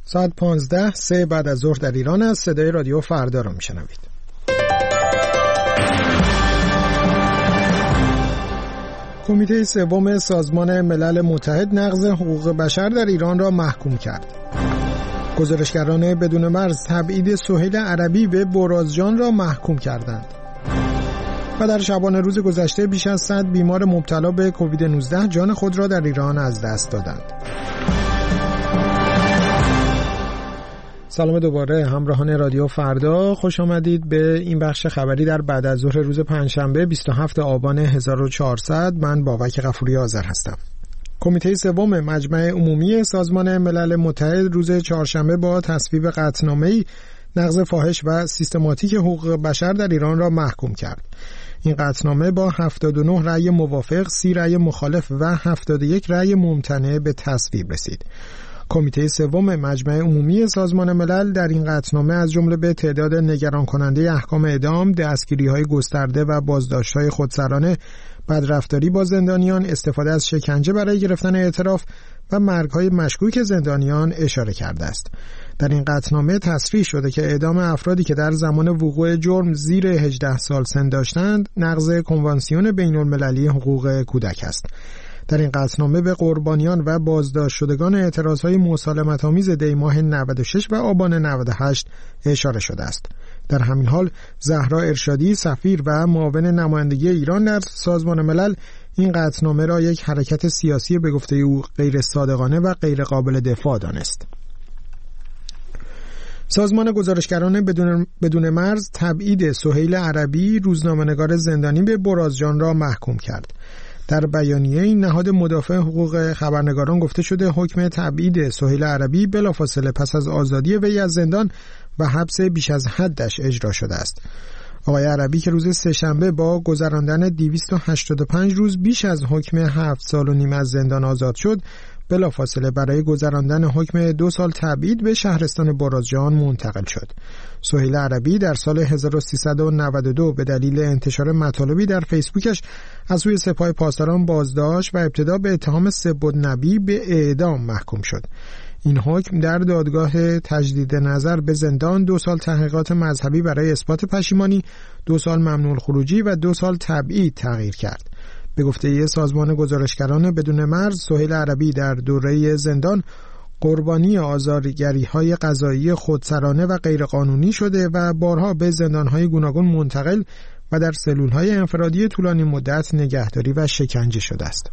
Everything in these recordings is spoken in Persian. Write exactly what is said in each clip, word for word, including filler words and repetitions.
ساعت پانزده سه بعد از ظهر در ایران است. صدای رادیو فردا رو میشنوید. کمیته سوم سازمان ملل متحد نقض حقوق بشر در ایران را محکوم کرد. گزارشگران بدون مرز تبعید سهیل عربی به برازجان را محکوم کردند. و در شبانه روز گذشته بیش از صد بیمار مبتلا به کووید نوزده جان خود را در ایران از دست دادند. سلام دوباره همراهان رادیو فردا، خوش آمدید به این بخش خبری در بعد از ظهر روز پنجشنبه بیست و هفتم آبان هزار و چهارصد. من بابک غفوری آذر هستم. کمیته سوم مجمع عمومی سازمان ملل متحد روز چهارشنبه با تصویب قطعنامه‌ای نقض فاحش و سیستماتیک حقوق بشر در ایران را محکوم کرد. این قطعنامه با هفتاد و نه رأی موافق، سی رأی مخالف و هفتاد و یک رأی ممتنع به تصویب رسید. کمیته سوم مجمع عمومی سازمان ملل در این قطعنامه از جمله به تعداد نگران کننده احکام اعدام، دستگیری‌های گسترده و بازداشت‌های خودسرانه، بدرفتاری با زندانیان، استفاده از شکنجه برای گرفتن اعتراف و مرگ‌های مشکوک زندانیان اشاره کرده است. در این قطعنامه تصریح شده که اعدام افرادی که در زمان وقوع جرم زیر هجده سال سن داشتند نقض کنوانسیون بین‌المللی حقوق کودک است. در این قطعنامه به قربانیان و بازداشت شدگان اعتراضهای مسالمت‌آمیز دی ماه نود و شش و آبان نود و هشت اشاره شده است. در همین حال زهرا ارشادی، سفیر و معاون نمایندگی ایران در سازمان ملل، این قطعنامه را یک حرکت سیاسی به گفته او غیر صادقانه و غیر قابل دفاع دانست. سازمان گزارشگران بدون, بدون مرز تبعید سهیل عربی، روزنامه‌نگار زندانی به برازجان را محکوم کرد. در بیانیه این نهاد مدافع حقوق خبرنگاران گفته شده حکم تبعید سهیل عربی بلافاصله پس از آزادی وی از زندان و حبس بیش از حدش اجرا شده است. آقای عربی که روز سه‌شنبه با گذراندن دویست و هشتاد و پنج روز بیش از حکم هفت سال و نیم از زندان آزاد شد، بلافاصله برای گذراندن حکم دو سال تبعید به شهرستان برازجان منتقل شد. سهیل عربی در سال هزار و سیصد و نود و دو به دلیل انتشار مطالبی در فیسبوکش از سوی سپاه پاسداران بازداشت و ابتدا به اتهام سب‌النبی به اعدام محکوم شد. این حکم در دادگاه تجدید نظر به زندان، دو سال تحقیقات مذهبی برای اثبات پشیمانی، دو سال ممنوع الخروجی و دو سال تبعید تغییر کرد. به گفته سازمان گزارشگران بدون مرز، سهیل عربی در دوره زندان قربانی آزارگری‌های قضایی خودسرانه و غیرقانونی شده و بارها به زندان‌های گوناگون منتقل و در سلول‌های انفرادی طولانی مدت نگهداری و شکنجه شده است.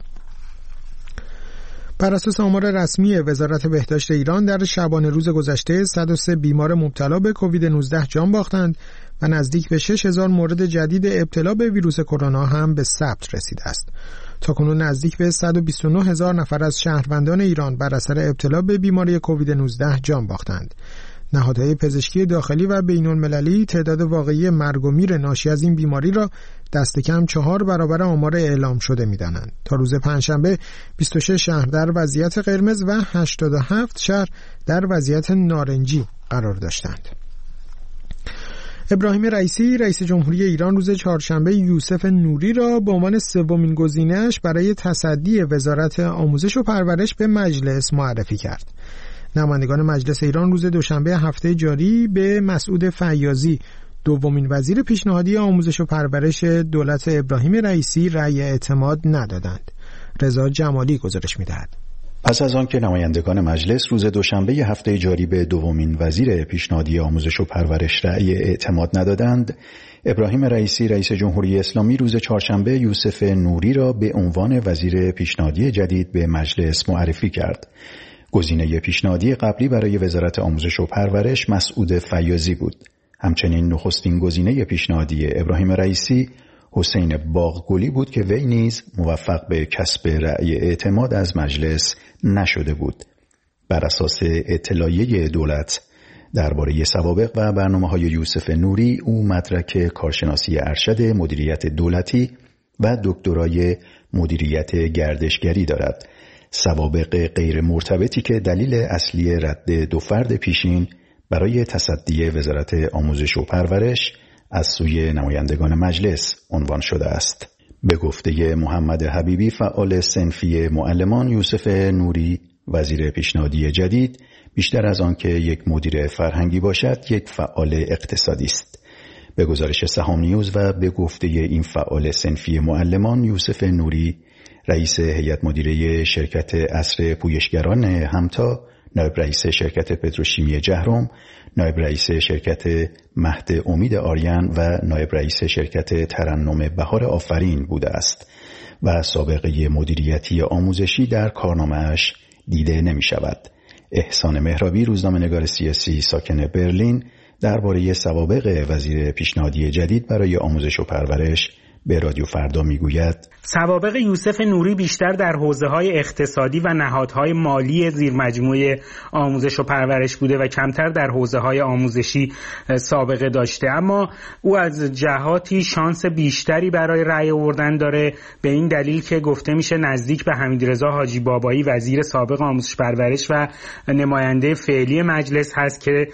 بر اساس آمار رسمی وزارت بهداشت ایران در شبانه روز گذشته صد و سه بیمار مبتلا به کووید نوزده جان باختند و نزدیک به شش هزار مورد جدید ابتلا به ویروس کرونا هم به ثبت رسیده است. تاکنون نزدیک به صد و بیست و نه هزار نفر از شهروندان ایران بر اثر ابتلا به بیماری کووید نوزده جان باختند. نهادهای پزشکی داخلی و بین‌المللی تعداد واقعی مرگ و میر ناشی از این بیماری را دست کم چهار برابر آمار اعلام شده می‌دانند. تا روز پنجشنبه بیست و شش شهر در وضعیت قرمز و هشتاد و هفت شهر در وضعیت نارنجی قرار داشتند. ابراهیم رئیسی، رئیس جمهوری ایران، روز چهارشنبه یوسف نوری را به عنوان سومین گزینه‌اش برای تصدی وزارت آموزش و پرورش به مجلس معرفی کرد. نمایندگان مجلس ایران روز دوشنبه هفته جاری به مسعود فیاضی، دومین وزیر پیشنهادی آموزش و پرورش دولت ابراهیم رئیسی، رأی اعتماد ندادند. رضا جمالی گزارش می‌دهد. پس از آن که نمایندگان مجلس روز دوشنبه هفته جاری به دومین وزیر پیشنهادی آموزش و پرورش رأی اعتماد ندادند، ابراهیم رئیسی، رئیس جمهوری اسلامی، روز چهارشنبه یوسف نوری را به عنوان وزیر پیشنهادی جدید به مجلس معرفی کرد. گزینه پیشنهادی قبلی برای وزارت آموزش و پرورش مسعود فیاضی بود. همچنین نخستین گزینه پیشنهادی ابراهیم رئیسی حسین باغگلی بود که وی نیز موفق به کسب رأی اعتماد از مجلس نشده بود. بر اساس اطلاعیه دولت درباره سوابق و برنامه‌های یوسف نوری، او مدرک کارشناسی ارشد مدیریت دولتی و دکترای مدیریت گردشگری دارد. سوابق غیر مرتبطی که دلیل اصلی رد دو فرد پیشین برای تصدی وزارت آموزش و پرورش از سوی نمایندگان مجلس عنوان شده است. به گفته محمد حبیبی، فعال صنفی معلمان، یوسف نوری وزیر پیشنهادی جدید بیشتر از آن که یک مدیر فرهنگی باشد یک فعال اقتصادی است. به گزارش سهام نیوز و به گفته این فعال صنفی معلمان یوسف نوری، رئیس هیئت مدیره شرکت عصر پویشگران همتا، نایب رئیس شرکت پتروشیمی جهرم، نایب رئیس شرکت مهد امید آریان و نایب رئیس شرکت ترنم بهار آفرین بوده است و سابقه مدیریتی آموزشی در کارنامه‌اش دیده نمی شود. احسان مهرابی، روزنامه‌نگار سیاسی ساکن برلین، درباره سوابق وزیر پیشنهادی جدید برای آموزش و پرورش به رادیو فردا میگوید: سوابق یوسف نوری بیشتر در حوزه‌های اقتصادی و نهادهای مالی زیرمجموعه آموزش و پرورش بوده و کمتر در حوزه‌های آموزشی سابقه داشته، اما او از جهاتی شانس بیشتری برای رأی آوردن داره، به این دلیل که گفته میشه نزدیک به حمیدرضا حاجی بابایی وزیر سابق آموزش پرورش و نماینده فعلی مجلس هست که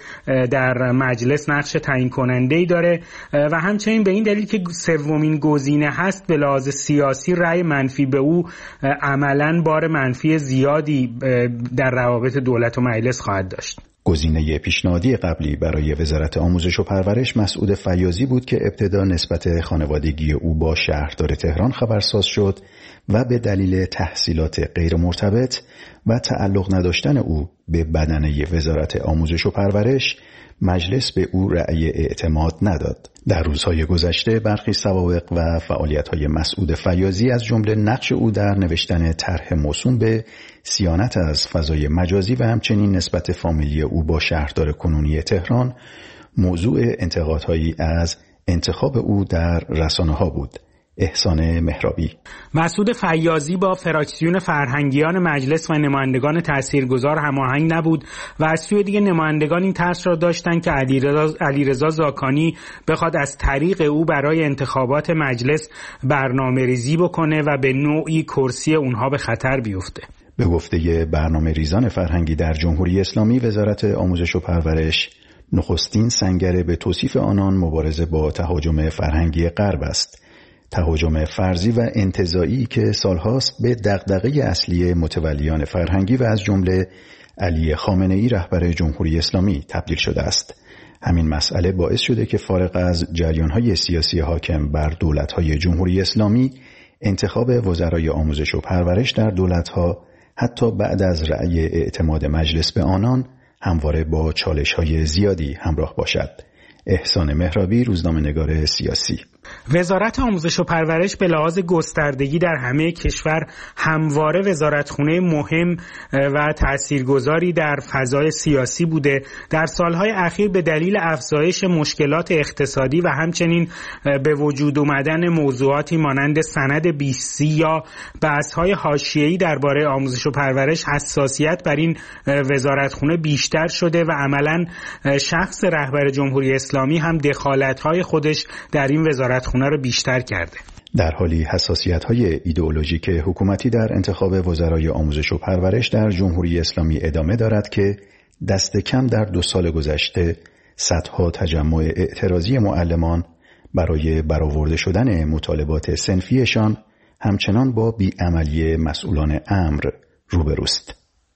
در مجلس نقش تعیین کننده‌ای داره و همچنین به این دلیل که سومین گزینه هست به لحاظ سیاسی رأی منفی به او عملاً بار منفی زیادی در روابط دولت و مجلس خواهد داشت. گزینه پیشنهادی قبلی برای وزارت آموزش و پرورش مسعود فیاضی بود که ابتدا نسبت خانوادگی او با شهردار تهران خبرساز شد و به دلیل تحصیلات غیر مرتبط و تعلق نداشتن او به بدنه وزارت آموزش و پرورش مجلس به او رأی اعتماد نداد. در روزهای گذشته برخی سوابق و فعالیت‌های مسعود فیاضی از جمله نقش او در نوشتن طرح موسوم به صیانت از فضای مجازی و همچنین نسبت فامیلی او با شهردار کنونی تهران موضوع انتقادهایی از انتخاب او در رسانه‌ها بود. احسان مهرابی: مسعود فیاضی با فراکسیون فرهنگیان مجلس و نمایندگان تاثیرگذار هماهنگ نبود و از سوی دیگه نمایندگان این ترس را داشتند که علیرضا علیرضا زاکانی بخواد از طریق او برای انتخابات مجلس برنامه‌ریزی بکنه و به نوعی کرسی اونها به خطر بیفته. به گفته برنامه ریزان فرهنگی در جمهوری اسلامی، وزارت آموزش و پرورش نخستین سنگر به توصیف آنان مبارزه با تهاجم فرهنگی غرب است. تهاجم فرضی و انتزاعی که سالهاست به دغدغه اصلی متولیان فرهنگی و از جمله علی خامنه‌ای رهبر جمهوری اسلامی تبدیل شده است. همین مسئله باعث شده که فارغ از جریان‌های سیاسی حاکم بر دولت‌های جمهوری اسلامی، انتخاب وزرای آموزش و پرورش در دولت‌ها حتی بعد از رأی اعتماد مجلس به آنان همواره با چالش‌های زیادی همراه باشد. احسان مهرابی، روزنامه‌نگار سیاسی. وزارت آموزش و پرورش به لحاظ گستردگی در همه کشور همواره وزارتخونه مهم و تاثیرگذاری در فضای سیاسی بوده. در سالهای اخیر به دلیل افزایش مشکلات اقتصادی و همچنین به وجود آمدن موضوعاتی مانند سند بیست سی یا بحث‌های حاشیه‌ای درباره آموزش و پرورش حساسیت بر این وزارتخونه بیشتر شده و عملاً شخص رهبر جمهوری اسلامی هم دخالت‌های خودش در این وزارت خونه رو بیشتر کرده. در حالی حساسیت‌های ایدئولوژیک حکومتی در انتخاب وزرای آموزش و پرورش در جمهوری اسلامی ادامه دارد که دست کم در دو سال گذشته صدها تجمع اعتراضی معلمان برای برآورده شدن مطالبات صنفیشان همچنان با بیعملی مسئولان امر روبروست.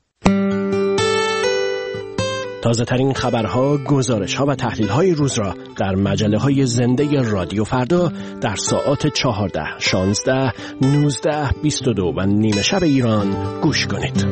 تازه ترین خبرها، گزارش‌ها و تحلیل‌های روز را در مجله‌های زنده رادیو فردا در ساعات چهارده، شانزده، نوزده، بیست و دو و نیمه شب ایران گوش کنید.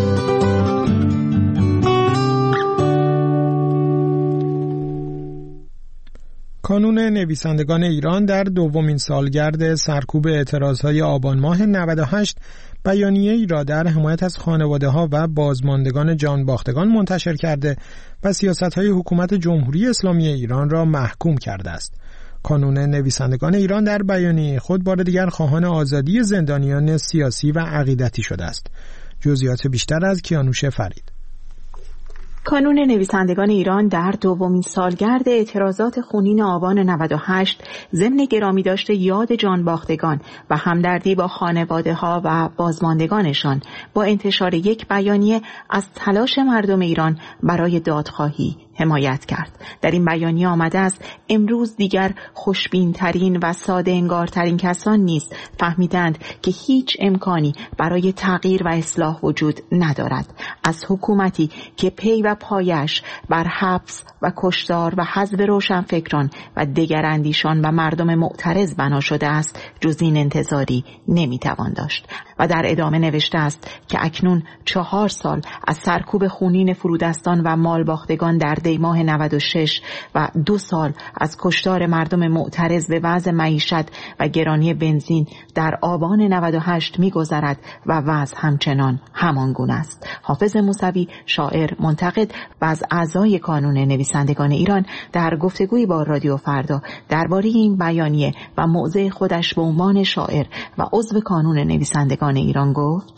کانون نویسندگان ایران در دومین سالگرد سرکوب اعتراضهای آبان ماه نود و هشت بیانیه‌ای را در حمایت از خانواده‌ها و بازماندگان جانباختگان منتشر کرده و سیاست‌های حکومت جمهوری اسلامی ایران را محکوم کرده است. کانون نویسندگان ایران در بیانیه خود بار دیگر خواهان آزادی زندانیان سیاسی و عقیدتی شده است. جزئیات بیشتر از کیانوش فرید. کانون نویسندگان ایران در دومین سالگرد اعتراضات خونین آبان نود و هشت ضمن گرامی داشته یاد جانباختگان و همدردی با خانواده‌ها و بازماندگانشان با انتشار یک بیانیه از تلاش مردم ایران برای دادخواهی، حمایت کرد. در این بیانیه آمده است امروز دیگر خوشبین‌ترین و ساده انگارترین کسان نیز فهمیدند که هیچ امکانی برای تغییر و اصلاح وجود ندارد. از حکومتی که پی و پایش بر حبس و کشتار و حذف روشنفکران و دگراندیشان و مردم معترض بنا شده است جز این انتظاری نمیتوان داشت. و در ادامه نوشته است که اکنون چهار سال از سرکوب خونین فرودستان و مالباختگان در دی ماه نود و شش و دو سال از کشتار مردم معترض به وضع معیشت و گرانی بنزین در آبان نود و هشت می‌گذرد و وضع همچنان همانگونه است. حافظ موسوی، شاعر، منتقد و از اعضای کانون نویسندگان ایران در گفتگویی با رادیو فردا درباره این بیانیه و موضع خودش به عنوان شاعر و عضو کانون نویسندگان ایران گفت: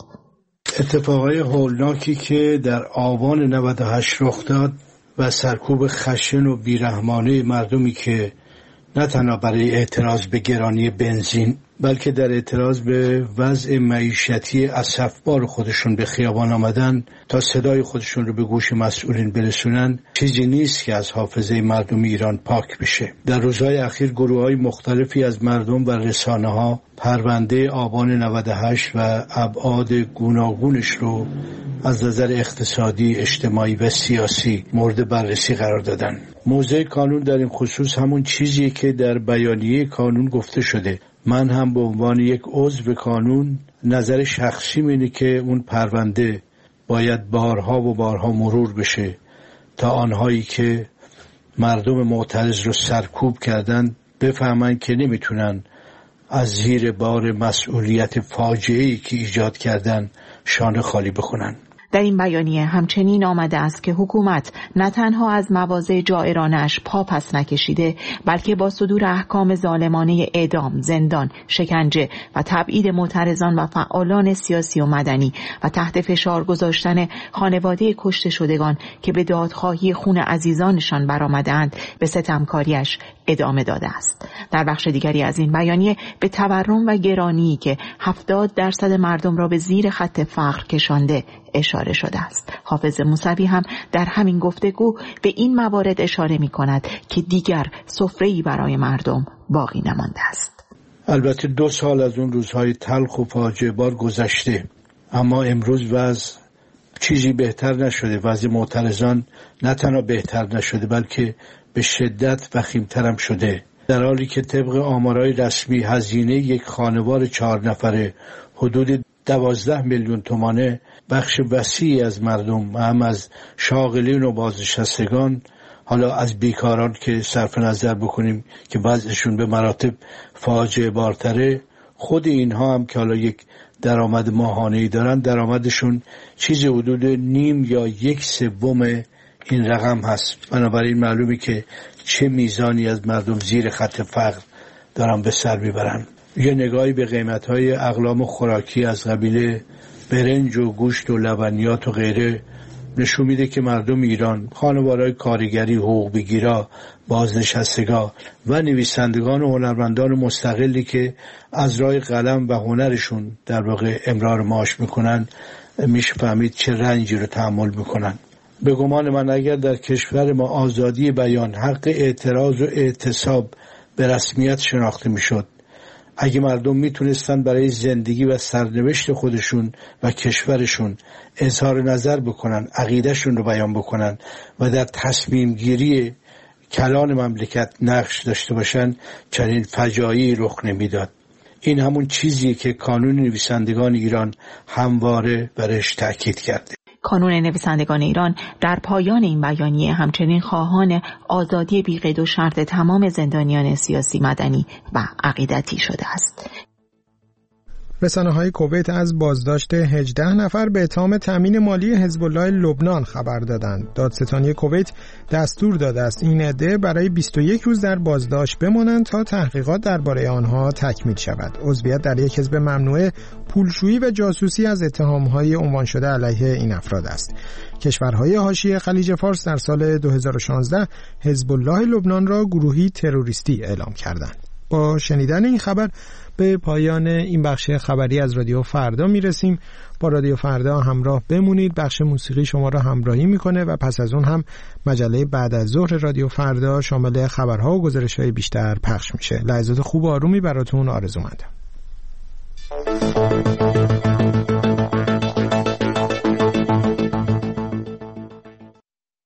اتفاقای هولناکی که در آبان نود و هشت رخ داد و سرکوب خشن و بیرحمانه مردمی که نه تنها برای اعتراض به گرانی بنزین بلکه در اعتراض به وضع معیشتی اسفبار خودشون به خیابان آمدن تا صدای خودشون رو به گوش مسئولین برسونن، چیزی نیست که از حافظه مردم ایران پاک بشه. در روزهای اخیر گروه‌های مختلفی از مردم و رسانه‌ها پرونده آبان نود و هشت و ابعاد گوناگونش رو از نظر اقتصادی، اجتماعی و سیاسی مورد بررسی قرار دادن. موضع کانون در این خصوص همون چیزیه که در بیانیه کانون گفته شده. من هم به عنوان یک عضو کانون نظر شخصی اینه که اون پرونده باید بارها و بارها مرور بشه تا آنهایی که مردم معترض رو سرکوب کردن بفهمن که نمیتونن از زیر بار مسئولیت فاجعه‌ای که ایجاد کردن شانه خالی بکنن. در این بیانیه همچنین آمده است که حکومت نه تنها از مواضع جائرانش پا پس نکشیده بلکه با صدور احکام ظالمانه اعدام، زندان، شکنجه و تبعید معترضان و فعالان سیاسی و مدنی و تحت فشار گذاشتن خانواده کشته شدگان که به دادخواهی خون عزیزانشان برآمدند به ستمکاریش ادامه داده است. در بخش دیگری از این بیانیه به تورم و گرانی که هفتاد درصد مردم را به زیر خط فقر کشانده اشاره شده است. حافظ موسوی هم در همین گفتگو به این موارد اشاره می کند که دیگر سفره‌ای برای مردم باقی نمانده است. البته دو سال از اون روزهای تلخ و فاجعه بار گذشته، اما امروز وضع چیزی بهتر نشده. وضع معترضان نه تنها بهتر نشده بلکه به شدت وخیم‌تر هم شده، در حالی که طبق آمارهای رسمی هزینه یک خانوار چهار نفره حدود دوازده میلیون تومانه. بخش وسیعی از مردم، هم از شاغلین و بازنشستگان، حالا از بیکاران که صرف نظر بکنیم که وضعشون به مراتب فاجعه بارتره، خود اینها هم که حالا یک درآمد ماهانه‌ای دارن، درآمدشون چیز حدود نیم یا یک سوم این رقم هست. بنابراین معلومه که چه میزانی از مردم زیر خط فقر دارن به سر میبرن. یه نگاهی به قیمت‌های اقلام خوراکی از قبیل برنج و گوشت و لبنیات و غیره نشون میده که مردم ایران، خانوارهای کارگری، حقوق بگیرا، بازنشستگان و نویسندگان و هنرمندان مستقلی که از راه قلم و هنرشون در واقع امرار معاش میکنن، میشه فهمید چه رنجی رو تحمل میکنن. به گمان من اگر در کشور ما آزادی بیان، حق اعتراض و اعتصاب به رسمیت شناخته میشد، اگه مردم میتونستن برای زندگی و سرنوشت خودشون و کشورشون اظهار نظر بکنن، عقیدهشون رو بیان بکنن و در تصمیم گیری کلان مملکت نقش داشته باشن، چنین فجایعی رخ نمیداد. این همون چیزیه که کانون نویسندگان ایران همواره برش تأکید کرده. کانون نویسندگان ایران در پایان این بیانیه همچنین خواهان آزادی بی‌قید و شرط تمام زندانیان سیاسی، مدنی و عقیدتی شده است. رسانه‌های کویت از بازداشت هجده نفر به اتهام تامین مالی حزب الله لبنان خبر دادند. دادستانی کویت دستور داده است این عده برای بیست و یک روز در بازداشت بمانند تا تحقیقات درباره آنها تکمیل شود. عضویت در یک حزب ممنوعه پولشویی و جاسوسی از اتهام‌های عنوان شده علیه این افراد است. کشورهای حاشیه خلیج فارس در سال دو هزار و شانزده حزب الله لبنان را گروهی تروریستی اعلام کردند. با شنیدن این خبر به پایان این بخش خبری از رادیو فردا میرسیم. با رادیو فردا همراه بمونید. بخش موسیقی شما را همراهی میکنه و پس از اون هم مجله بعد از ظهر رادیو فردا شامل خبرها و گزارش‌های بیشتر پخش میشه. لحظات خوب و آرومی براتون آرزو مندم.